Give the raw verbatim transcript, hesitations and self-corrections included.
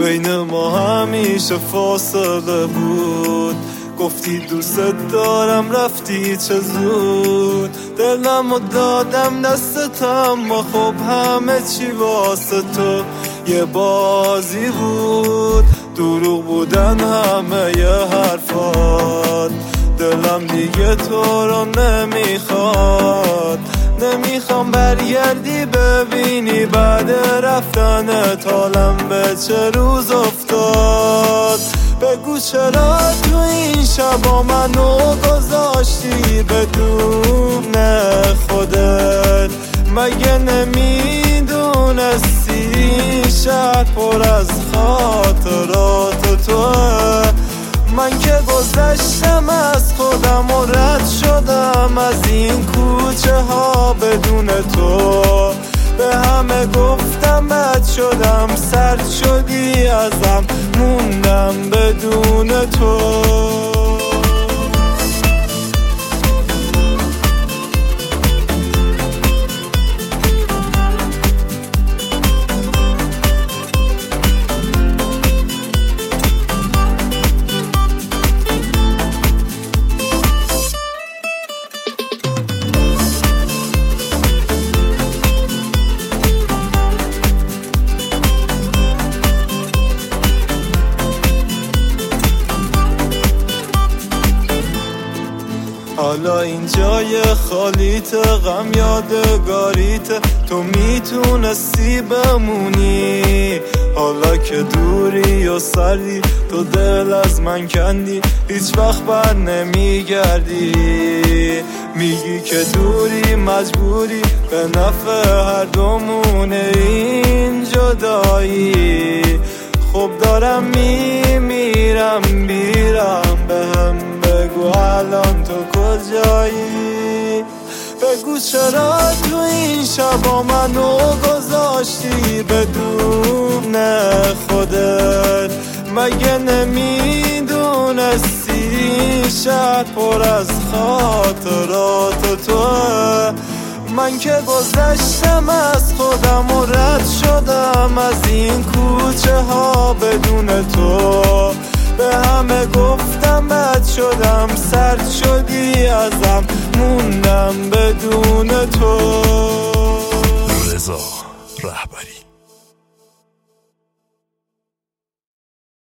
بین ما همیشه فاصله بود. گفتی دوست دارم رفتی چه زود، دلمو دادم دستت اما خب همه چی واسه تو یه بازی بود. دروغ بودن همه یه حرفات، دلم دیگه تو رو نمیخواد. نمیخوام برگردی ببینی بعد رفتنت حالم به چه روز افتاد. بگو چرا تو این شبا منو گذاشتی بدون خودت؟ مگه نمیدونستی شهر پر از خاطرات توه؟ من که گذشتم از خودم و رد شدم از این کوچه ها بدون تو. به همه گفتم بد شدم، سرد شدی ازم، موندم بدون تو. حالا این جای خالیت، غم یادگاریت، تو میتونستی بمونی. حالا که دوری و سردی تو دل از من کندی، هیچ وقت بر نمیگردی. میگی که دوری مجبوری، به نفع هر دومونه این جدایی. خب دارم میمیرم بیرم، به هم بگو الان تو کجایی؟ بگو چرا تو این شبا منو گذاشتی بدون خودت؟ مگه نمیدونستی شهر پر از خاطرات توه؟ من که گذشتم از خودم و رد شدم از این کوچه ها بدون تو. به همه گفتم بد شدم، سرد شدی ازم، موندم بدون تو. رضا رهبری.